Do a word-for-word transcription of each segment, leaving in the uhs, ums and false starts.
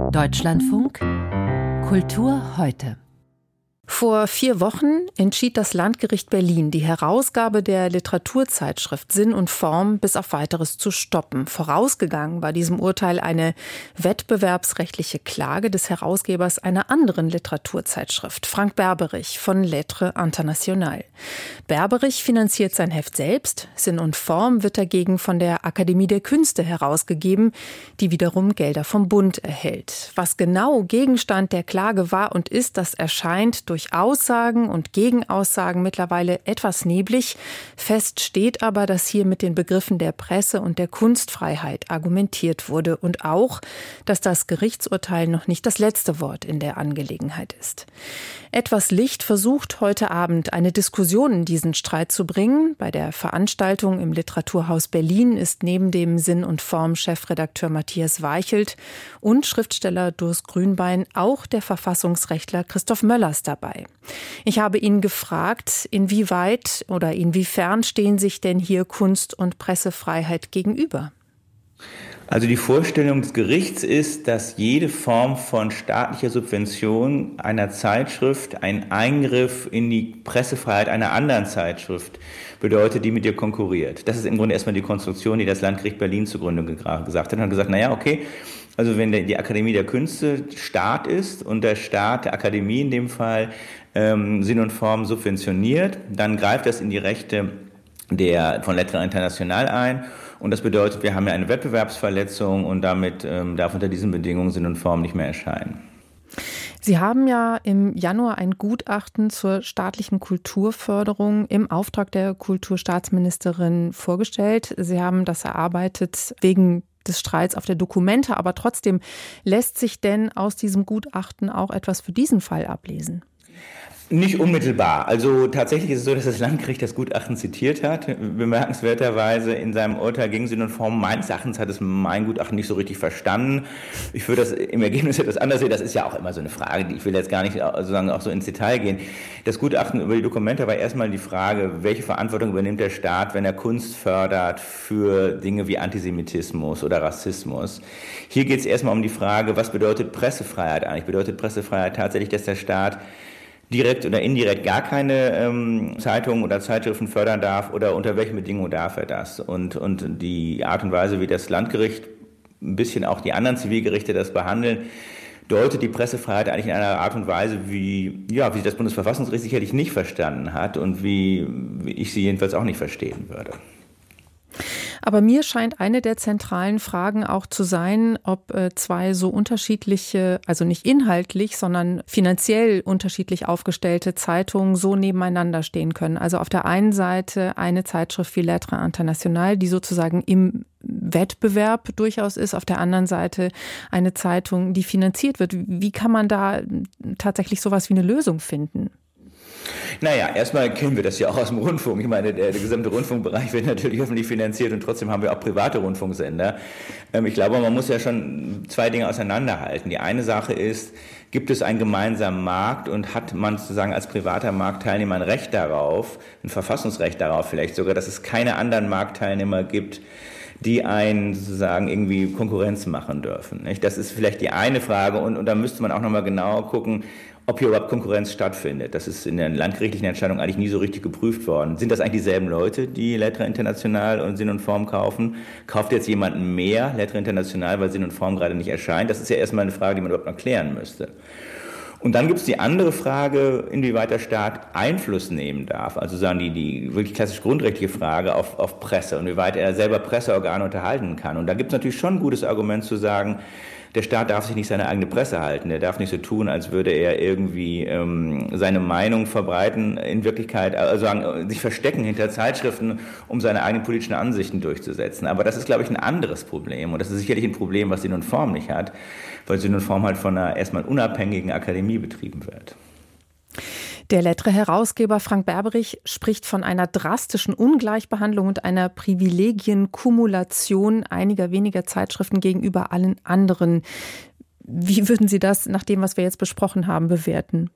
Deutschlandfunk Kultur heute. Vor vier Wochen entschied das Landgericht Berlin, die Herausgabe der Literaturzeitschrift Sinn und Form bis auf Weiteres zu stoppen. Vorausgegangen war diesem Urteil eine wettbewerbsrechtliche Klage des Herausgebers einer anderen Literaturzeitschrift, Frank Berberich von Lettres Internationales. Berberich finanziert sein Heft selbst. Sinn und Form wird dagegen von der Akademie der Künste herausgegeben, die wiederum Gelder vom Bund erhält. Was genau Gegenstand der Klage war und ist, das erscheint durch Aussagen und Gegenaussagen mittlerweile etwas neblig. Fest steht aber, dass hier mit den Begriffen der Presse- und der Kunstfreiheit argumentiert wurde und auch, dass das Gerichtsurteil noch nicht das letzte Wort in der Angelegenheit ist. Etwas Licht versucht heute Abend eine Diskussion in diesen Streit zu bringen. Bei der Veranstaltung im Literaturhaus Berlin ist neben dem Sinn und Form Chefredakteur Matthias Weichelt und Schriftsteller Durst Grünbein auch der Verfassungsrechtler Christoph Möllers dabei. Ich habe ihn gefragt, inwieweit oder inwiefern stehen sich denn hier Kunst- und Pressefreiheit gegenüber? Also die Vorstellung des Gerichts ist, dass jede Form von staatlicher Subvention einer Zeitschrift ein Eingriff in die Pressefreiheit einer anderen Zeitschrift bedeutet, die mit ihr konkurriert. Das ist im Grunde erstmal die Konstruktion, die das Landgericht Berlin zugrunde gesagt hat. Und hat gesagt, naja, okay, also wenn die Akademie der Künste Staat ist und der Staat der Akademie in dem Fall ähm, Sinn und Form subventioniert, dann greift das in die Rechte der von Lettres Internationales ein. Und das bedeutet, wir haben ja eine Wettbewerbsverletzung und damit ähm, darf unter diesen Bedingungen Sinn und Form nicht mehr erscheinen. Sie haben ja im Januar ein Gutachten zur staatlichen Kulturförderung im Auftrag der Kulturstaatsministerin vorgestellt. Sie haben das erarbeitet wegen des Streits auf der Dokumente, aber trotzdem lässt sich denn aus diesem Gutachten auch etwas für diesen Fall ablesen? Nicht unmittelbar. Also tatsächlich ist es so, dass das Landgericht das Gutachten zitiert hat. Bemerkenswerterweise in seinem Urteil gegen Sinn und Form meines Erachtens hat es mein Gutachten nicht so richtig verstanden. Ich würde das im Ergebnis etwas anders sehen. Das ist ja auch immer so eine Frage. Ich will jetzt gar nicht sozusagen auch so ins Detail gehen. Das Gutachten über die Dokumente war erstmal die Frage, welche Verantwortung übernimmt der Staat, wenn er Kunst fördert für Dinge wie Antisemitismus oder Rassismus. Hier geht es erstmal um die Frage, was bedeutet Pressefreiheit eigentlich? Bedeutet Pressefreiheit tatsächlich, dass der Staat direkt oder indirekt gar keine ähm, Zeitungen oder Zeitschriften fördern darf oder unter welchen Bedingungen darf er das? Und, und die Art und Weise, wie das Landgericht, ein bisschen auch die anderen Zivilgerichte das behandeln, deutet die Pressefreiheit eigentlich in einer Art und Weise, wie, ja, wie das Bundesverfassungsgericht sicherlich nicht verstanden hat und wie, wie ich sie jedenfalls auch nicht verstehen würde. Aber mir scheint eine der zentralen Fragen auch zu sein, ob zwei so unterschiedliche, also nicht inhaltlich, sondern finanziell unterschiedlich aufgestellte Zeitungen so nebeneinander stehen können. Also auf der einen Seite eine Zeitschrift wie Lettres Internationales, die sozusagen im Wettbewerb durchaus ist, auf der anderen Seite eine Zeitung, die finanziert wird. Wie kann man da tatsächlich sowas wie eine Lösung finden? Naja, erstmal kennen wir das ja auch aus dem Rundfunk. Ich meine, der, der gesamte Rundfunkbereich wird natürlich öffentlich finanziert und trotzdem haben wir auch private Rundfunksender. Ähm, ich glaube, man muss ja schon zwei Dinge auseinanderhalten. Die eine Sache ist, gibt es einen gemeinsamen Markt und hat man sozusagen als privater Marktteilnehmer ein Recht darauf, ein Verfassungsrecht darauf vielleicht sogar, dass es keine anderen Marktteilnehmer gibt, die einen sozusagen irgendwie Konkurrenz machen dürfen. Nicht? Das ist vielleicht die eine Frage und, und da müsste man auch nochmal genauer gucken, ob hier überhaupt Konkurrenz stattfindet. Das ist in der landgerichtlichen Entscheidung eigentlich nie so richtig geprüft worden. Sind das eigentlich dieselben Leute, die Lettres Internationales und Sinn und Form kaufen? Kauft jetzt jemand mehr Lettres Internationales, weil Sinn und Form gerade nicht erscheint? Das ist ja erstmal eine Frage, die man überhaupt noch klären müsste. Und dann gibt es die andere Frage, inwieweit der Staat Einfluss nehmen darf. Also sagen die, die wirklich klassisch grundrechtliche Frage auf, auf Presse und wie weit er selber Presseorgane unterhalten kann. Und da gibt es natürlich schon ein gutes Argument zu sagen, der Staat darf sich nicht seine eigene Presse halten. Der darf nicht so tun, als würde er irgendwie ähm, seine Meinung verbreiten, in Wirklichkeit, also sagen, sich verstecken hinter Zeitschriften, um seine eigenen politischen Ansichten durchzusetzen. Aber das ist, glaube ich, ein anderes Problem. Und das ist sicherlich ein Problem, was Sinn und Form nicht hat, weil Sinn und Form halt von einer erstmal unabhängigen Akademie betrieben wird. Der Lettres-Herausgeber Frank Berberich spricht von einer drastischen Ungleichbehandlung und einer Privilegienkumulation einiger weniger Zeitschriften gegenüber allen anderen. Wie würden Sie das nach dem, was wir jetzt besprochen haben, bewerten?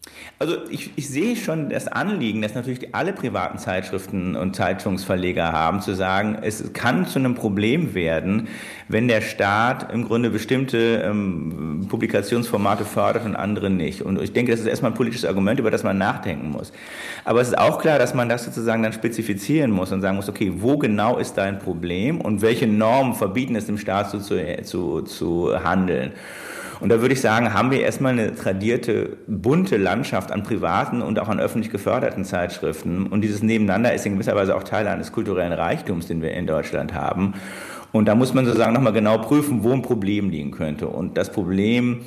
Also ich, ich sehe schon das Anliegen, das natürlich alle privaten Zeitschriften und Zeitungsverleger haben, zu sagen, es kann zu einem Problem werden, wenn der Staat im Grunde bestimmte ähm, Publikationsformate fördert und andere nicht. Und ich denke, das ist erstmal ein politisches Argument, über das man nachdenken muss. Aber es ist auch klar, dass man das sozusagen dann spezifizieren muss und sagen muss, okay, wo genau ist dein Problem und welche Normen verbieten es dem Staat so zu, zu, zu handeln? Und da würde ich sagen, haben wir erstmal eine tradierte, bunte Landschaft an privaten und auch an öffentlich geförderten Zeitschriften. Und dieses Nebeneinander ist in gewisser Weise auch Teil eines kulturellen Reichtums, den wir in Deutschland haben. Und da muss man sozusagen nochmal genau prüfen, wo ein Problem liegen könnte. Und das Problem,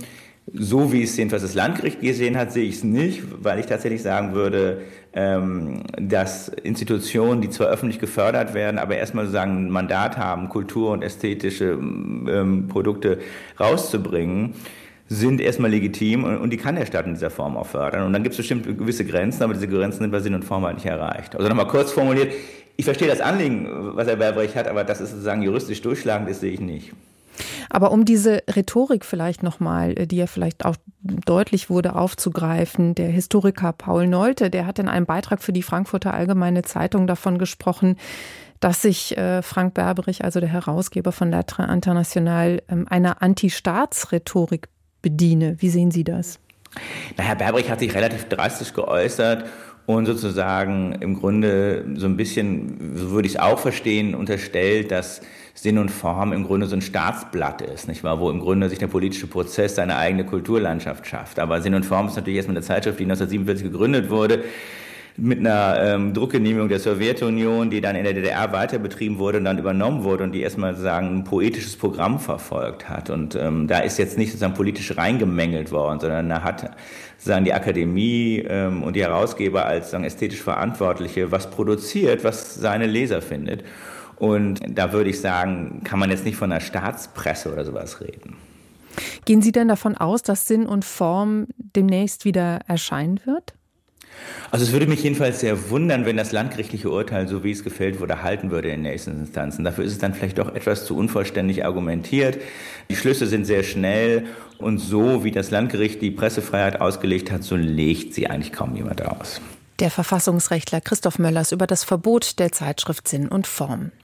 so wie es jedenfalls das Landgericht gesehen hat, sehe ich es nicht, weil ich tatsächlich sagen würde, ähm, dass Institutionen, die zwar öffentlich gefördert werden, aber erstmal sozusagen ein Mandat haben, Kultur und ästhetische ähm, Produkte rauszubringen, sind erstmal legitim und, und die kann der Staat in dieser Form auch fördern. Und dann gibt es bestimmt gewisse Grenzen, aber diese Grenzen sind bei Sinn und Form halt nicht erreicht. Also nochmal kurz formuliert, ich verstehe das Anliegen, was Herr Berbrecht hat, aber dass es sozusagen juristisch durchschlagend ist, sehe ich nicht. Aber um diese Rhetorik vielleicht nochmal, die ja vielleicht auch deutlich wurde, aufzugreifen, der Historiker Paul Nolte, der hat in einem Beitrag für die Frankfurter Allgemeine Zeitung davon gesprochen, dass sich äh, Frank Berberich, also der Herausgeber von Lettres Internationales, ähm, einer Anti-Staats-Rhetorik bediene. Wie sehen Sie das? Na, Herr Berberich hat sich relativ drastisch geäußert und sozusagen im Grunde so ein bisschen, so würde ich es auch verstehen, unterstellt, dass Sinn und Form im Grunde so ein Staatsblatt ist, nicht wahr? Wo im Grunde sich der politische Prozess seine eigene Kulturlandschaft schafft. Aber Sinn und Form ist natürlich erstmal eine Zeitschrift, die neunzehnhundertsiebenundvierzig gegründet wurde, mit einer ähm, Druckgenehmigung der Sowjetunion, die dann in der D D R weiter betrieben wurde und dann übernommen wurde und die erstmal sozusagen ein poetisches Programm verfolgt hat. Und ähm, da ist jetzt nicht sozusagen politisch reingemängelt worden, sondern da hat sozusagen die Akademie ähm, und die Herausgeber als sozusagen ästhetisch Verantwortliche was produziert, was seine Leser findet. Und da würde ich sagen, kann man jetzt nicht von einer Staatspresse oder sowas reden. Gehen Sie denn davon aus, dass Sinn und Form demnächst wieder erscheinen wird? Also es würde mich jedenfalls sehr wundern, wenn das landgerichtliche Urteil, so wie es gefällt wurde, halten würde in den nächsten Instanzen. Dafür ist es dann vielleicht doch etwas zu unvollständig argumentiert. Die Schlüsse sind sehr schnell und so, wie das Landgericht die Pressefreiheit ausgelegt hat, so legt sie eigentlich kaum jemand aus. Der Verfassungsrechtler Christoph Möllers über das Verbot der Zeitschrift Sinn und Form.